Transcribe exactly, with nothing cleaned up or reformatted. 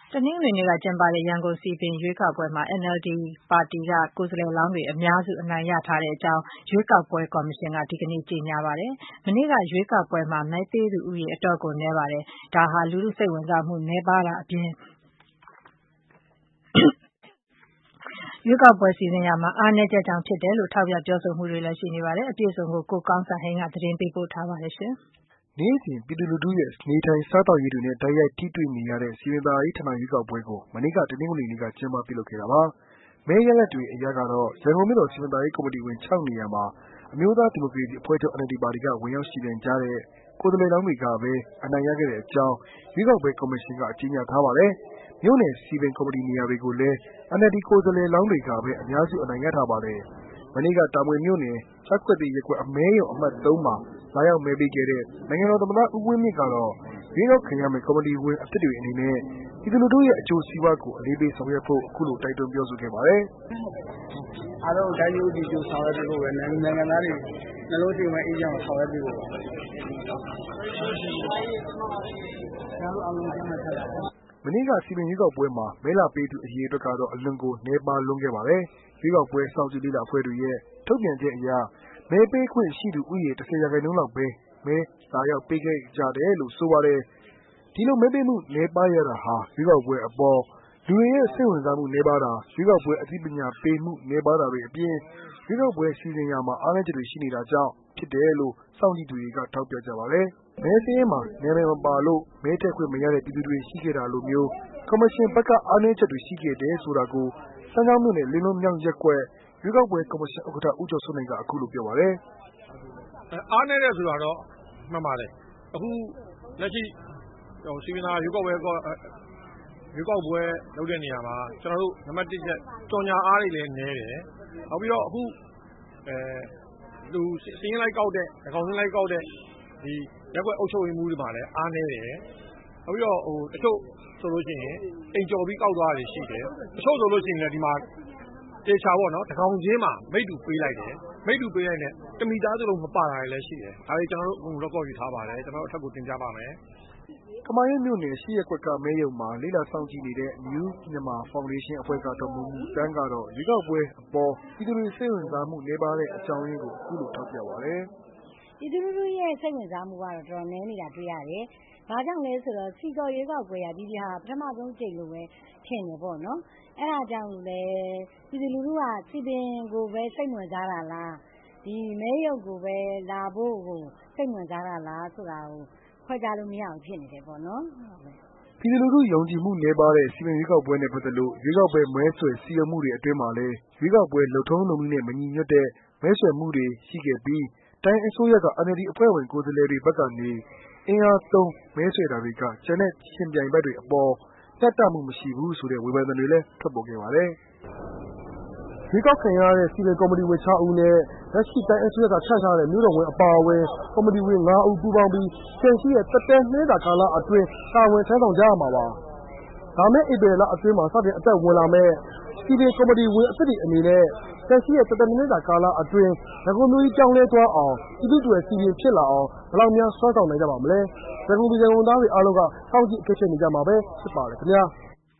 တနင်္ဂနွေနေ့ကကျင်းပတဲ့ရန်ကုန်စည်ပင်ရွေးကောက်ပွဲမှာ အန်အယ်လ်ဒီ ပါတီကကိုယ်စားလှယ်လောင်းတွေအများစုအနိုင်ရထားကြောင်းရွေးကောက်ပွဲကော်မရှင်ကဒီကနေ့ကြေညာပါတယ်။ မနေ့ကရွေးကောက်ပွဲမှာမဲပေးသူဦးရေအတော်ကိုနည်းပါတယ်။ ဒါဟာလူထုစိတ်ဝင်စားမှုနည်းပါးတာအပြင် ရွေးကောက်ပွဲစီစဉ်ရာမှာအားနည်းချက်ကြောင့်ဖြစ်တယ်လို့ထောက်ပြပြောဆိုမှုတွေလည်းရှိနေပါတယ်။ အပြည့်အစုံကိုကိုကောင်းစံဟိန်းကသတင်းပေးပို့ထားပါတယ်။နေ့စဉ်ပြည်သူလူထုရဲ့နေထိုင်စားသောက်ရေးတွေနဲ့တိုက်ရိုက်ထိတွေ့နေရတဲ့စည်ပင်သာယာရေးဌာနရွေးကောက်ပွဲကိုမနေ့ကတနင်္ဂနွေနေ့ကကျင်းပပြုလုပ်ခဲ့တာပါ။မဲရလဒ်တွေအရကတော့ရန်ကုန်မြို့တော်စည်ပင်သာယာရေးကော်မတီဝင် ၆ နေရာမှာအမျိုးသားဒီမိုကရေစီအဖွဲ့ချုပ် အန်အယ်လ်ဒီ ပါတီကဝင်ရောက်ယှဉ်ပြိုင်ကြတဲ့ကိုယ်စားလှယ်လောင်းတွေကပဲအနိုင်ရခဲ့တဲ့အကြောင်းရွေးကောက်ပွဲကော်မရှင်ကကြေညာထားပါတယ်။မြို့နယ်စည်ပင်ကော်မတီနေရာတွေကိုလည်း အန်အယ်လ်ဒီကိုယ်စားလှယ်လောင်းတွေကပဲအများစုအနိုင်ရထားပါတယ်။မနေ့ကတာမွေမြို့နယ်ရပ်ကွက်သစ်ရပ်ကွက်အမဲရုံအမှတ် ၃ မှာလာရောက်မဲပေးခဲ့တဲ့နိုင်ငံတော်သမ္မတဦးဝင်းမြင့်ကတော့ရွေးကောက်ခံရမယ့်ကော်မတီဝင်အသစ်တွေအနေနဲ့ပြည်သူလူထုရဲ့အကျိုးစီးပွားကိုအလေးပေးဆောင်ရွက်ဖို့အခုလိုတိုက်တွန်းပြောဆိုခဲ့ပါတယ်။အားလုံးတိုင်းပြည်ပြည်သူဆောင်ရွက်ဖို့ပဲနိုင်ငံသားတွေနှလုံးသွင်းမဲ့အေးချမ်းအောင်ဆောင်ရွက်ဖို့ပါ။မနေ့ကစီပင်ရွေးကောက်ပွဲမှာမဲလာပေးသူအရေအတွက်ကတော့အလွန်ကိုနည်းပါးလွန်းခဲ့ပါတယ်။ရွေးကောက်ပွဲစောင့်ကြည့်လေ့လာအဖွဲ့တွေရဲ့ထုတ်ပြန်ချက်အရမဲပေးခွင့်ရှိသူဦးရေ၁၀ရာခိုင်နှုန်းလောက်ပဲမဲလာရောက်ပေးခဲ့ကြတယ်လို့ဆိုပါတယ်။ဒီလိုမဲပေးမှုနည်းပါးရတာဟာရွေးကောက်ပွဲအပေါ်လူတွေရဲ့စိတ်ဝင်စားမှုနည်းပါးတာရွေးကောက်ပွဲအသိပညာပေးမှုနည်းပါးတာတွေအပြင်ရွေးကောက်ပွဲစီစဉ်ရာမှာအားနည်းချက်တွေရှိနေတာကြောင့်ဖြစ်တယ်လို့စောင့်ကြည့်သူတွေကထောက်ပြကြပါတယ်။မဲစာရင်းမှာနာမည်မပါလို့မဲထည့်ခွင့်မရတဲ့ပြည်သူတွေရှိခဲ့တာလိုမျိုးကော်မရှင်ဘက်ကအားနည်းချက်တွေရှိခဲ့တယ်ဆိုတာကိုစမ်းချောင်းမြို့နယ်လင်းလုံးမြောက်ရပ်ကွက်ရွေးကောက်ပွဲကော်မရှင်ဥက္ကဋ္ဌဦးကျော်စိုးနိုင်ကအခုလိုပြောပါတယ်။အားနည်းတယ်ဆိုတာတော့မှန်ပါတယ်။အခုလက်ရှိစည်ပင်သာယာရွေးကောက်ပွဲရွေးကောက်ပွဲလုပ်တဲ့နေရာမှာကျွန်တော်တို့နံပါတ်တစ်ချက်ကြော်ညာအားတွေလည်းနည်းတယ်။နောက်ပြီးတော့အခုအဲလူစင်းလိုက်ကောက်တဲ့အကောင်စင်းလိုက်ကောက်တဲ့ဒီရက်ွက်အုပ်ချုပ်ရေးမှုတွေမှာလည်းအားနည်းတယ်။နောက်ပြီးတော့ဟိုတချို့ဆိုလို့ရှိရင်အိမ်ကျော်ပြီးကောက်သွားတာရှိတယ်။တချို့ဆိုလို့ရှိရင်လည်းဒီမှာတေချာပေါ့နော်တကောင်ချင်းမှာမိတ္တူပေးလိုက်တယ်မိတ္တူပေးလိုက်တဲ့တမိသားစုလုံးမပါတာလည်းရှိတယ်ဒါတွေကျွန်တော်တို့အခု record ယူထားပါတယ်ကျွန်တော်တို့အထက်ကိုတင်ပြပါမယ်ကမာရွတ်မြို့နယ်ရှိရပ်ကွက်ကမဲရုံမှာလေးလာဆောင်ကြည့်နေတဲ့ New Myanmar Foundation အဖွဲ့ကတော်မူမှုတန်းကတော့ရွေးကောက်ပွဲအပေါ်ပြည်သူတွေစိတ်ဝင်စားမှုနည်းပါးတဲ့အကြောင်းရင်းကိုအခုလိုထောက်ပြပါတယ်။ပြည်သူလူထုရဲ့စိတ်ဝင်စားမှုကတော့တော်တော်နည်းနေတာတွေ့ရတယ်။ဘာကြောင့်လဲဆိုတော့စီကော်ရွေးကောက်ပွဲကဒီဒီဟာပထမဆုံးကြိမ်လို့ပဲထင်တယ်ပေါ့နော်။အဲဒါကြောင့်လေပြည်သူလူထုကစီပင်ကိုပဲစိတ်ဝင်စားတာလားဒီမဲရုပ်ကိုပဲလာဖို့ကိုစိတ်ဝင်စားတာလားဆိုတာကိုခွဲခြားလို့မရအောင်ဖြစ်နေတယ်ပေါ့နော်။ပြည်သူလူထုယုံကြည်မှုနည်းပါးတဲ့စီပင်ရွေးကောက်ပွဲနဲ့ပတ်သက်လို့ရွေးကောက်ပွဲမဲဆွယ်စည်းရုံးမှုတွေအတွင်းမှာလည်းရွေးကောက်ပွဲလုပ်ထုံးလုပ်နည်းနဲ့မညီညွတ်တဲ့မဲဆွယ်မှုတွေရှိခဲ့ပြီးတိုင်းအစိုးရကအန်အယ်လ်ဒီအဖွဲ့ဝင်ကိုယ်စားလှယ်တွေဘက်ကနေအင်အားသုံးမဲဆွယ်တာတွေကကျန်တဲ့ရှင်ပြိုင်ဘက်တွေအပေါ်မျှတမှုမရှိဘူးဆိုတဲ့ဝေဖန်သံတွေလည်းထွက်ပေါ်ခဲ့ပါတယ်။ရွေးကောက်ခံရတဲ့စီပင်ကော်မတီဝင်၆ဦးနဲ့လက်ရှိတိုင်းအစိုးရကချထားတဲ့မြို့တော်ဝင်အပါအဝင်ကော်မတီဝင်၅ဦးပူးပေါင်းပြီးကျန်ရှိတဲ့တက်တဲနှင်းတာကာလအတွင်းတာဝန်ထမ်းဆောင်ကြရမှာပါ။ဒါမဲ့ဧပြီလအတွင်းမှာစတင်အသက်ဝင်လာမဲ့စီပင်ကော်မတီဝင်အသစ်တွေအနေနဲ့ကျန်ရှိတဲ့တက်တဲနှင်းတာကာလအတွင်းရန်ကုန်မြို့ကြီးပြောင်းလဲသွားအောင်ပြည်သူ့တွေစီပင်ဖြစ်လာအောင်ဘယ်လောက်များစွမ်းဆောင်နိုင်ကြပါမလဲ။ရန်ကုန်ပြည်ရန်ကုန်သားတွေအားလုံးကစောင့်ကြည့်အကဲဖြတ်နေကြမှာပဲဖြစ်ပါတယ်ခင်ဗျာ။